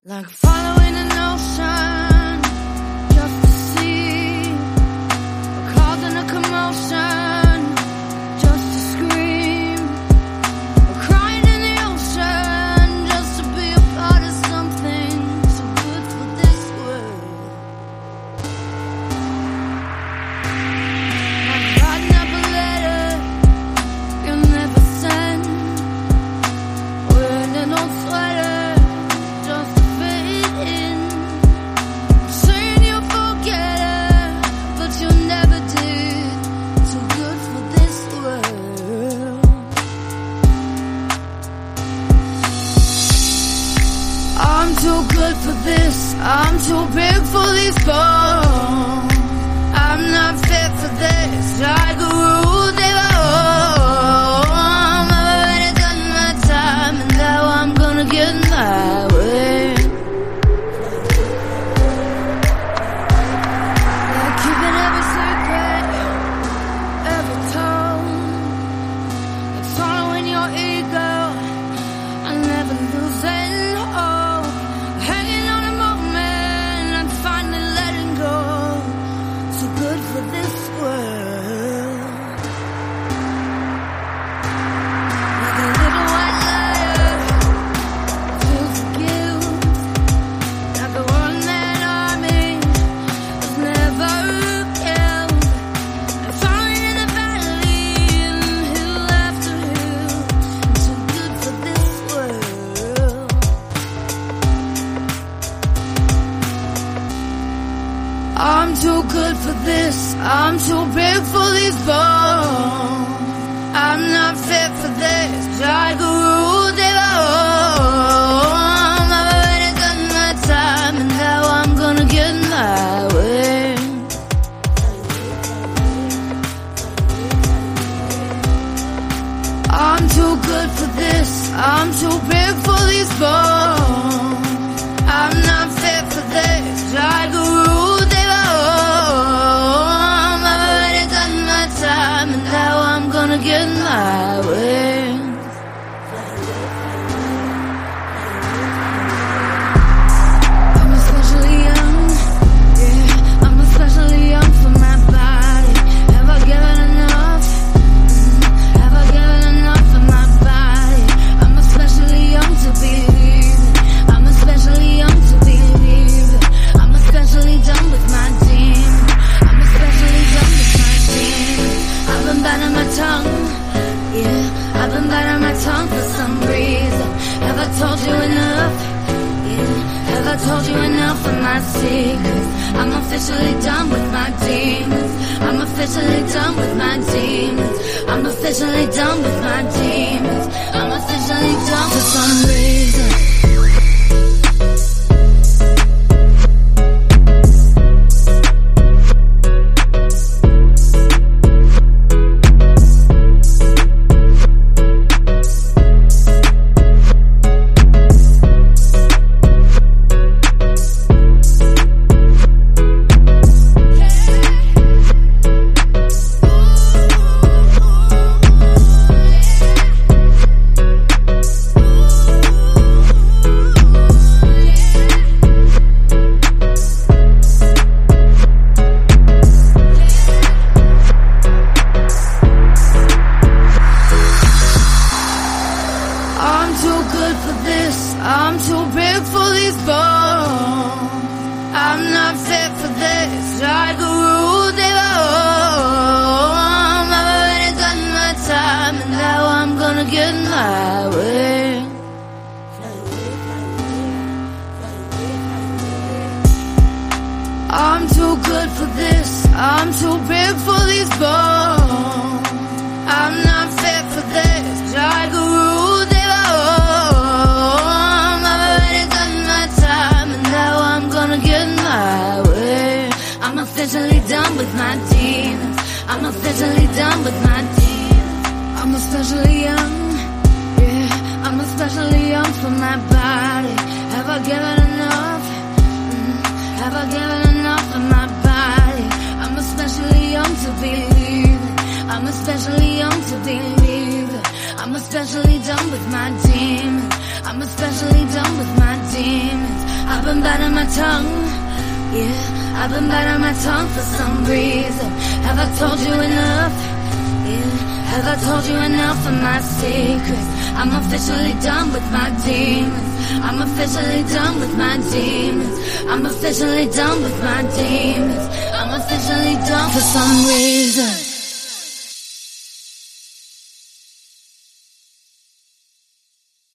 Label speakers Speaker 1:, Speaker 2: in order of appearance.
Speaker 1: Like following an ocean just to see, or causing a commotion just to scream, or crying in the ocean just to be a part of something so good for this world. Like writing up a letter you'll never send, wearing an old sweater just to fit in, saying you'll forget her, but you never did. Too good for this world. I'm too good for this. I'm too big for these bones. I'm not fit for this. Like a rule they own. I've already done my time, and now I'm gonna get my way. Like keeping every secret ever told, like following your ego and never losing hope, hanging on a moment and finally letting go. So good for this world. Like a little white liar feels the guilt, like a one-man army that's never killed, and falling in the valley and hill after hill. So good for this world. I'm too good for this. I'm too big for these bones. I'm not fit for this. Like a rule they own. I've already done my time, and now I'm gonna get my way. I'm too good for this. I'm too big for these bones. I'm not fit for this. Like a rule they own. I've already done my time, and now I'm gonna get my way. I'm especially young, yeah. I'm especially young for my body. Have I given enough? Have I given enough for my body? I'm especially young to believe it. I'm especially young to believe it. I'm especially done with my demons. I'm especially done with my demons. I've been biting my tongue, yeah. I've been biting my tongue for some reason. Have I told you enough? Yeah. Have I told you enough of my secrets? I'm officially done with my demons. I'm officially done with my demons. I'm officially done with my demons. I'm officially done for some reason. I'm too good for this. I'm too big for these bones. I'm not fit for this. Like a rule they own. I've already done my time, and now I'm gonna get my way. I'm too good for this. I'm too big for these bones. I'm not fit for this. Like a rule they own. I've already done my time, and now I'm gonna get my way. I'm officially done with my demons. I'm officially done with my demons. I'm especially young, yeah. I'm especially young for my body. Have I given enough? Have I given enough of my body? I'm especially young to believe it. I'm especially young to believe it. I'm especially done with my demons. I'm especially done with my demons. I've been biting my tongue. Yeah, I've been biting my tongue for some reason. Have I told you enough? Yeah, have I told you enough of my secrets? I'm officially done with my demons. I'm officially done with my demons. I'm officially done with my demons. I'm officially done for some reason.